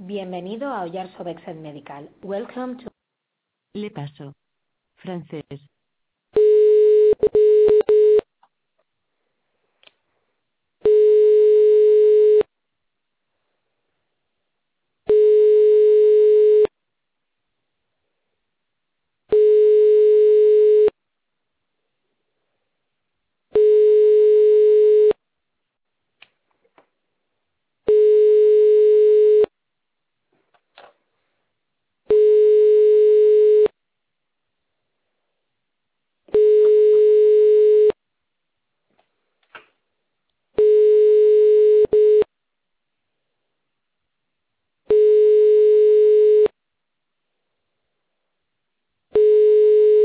Bienvenido a Ollar Sovexet Medical. Welcome to... Le paso. Francés.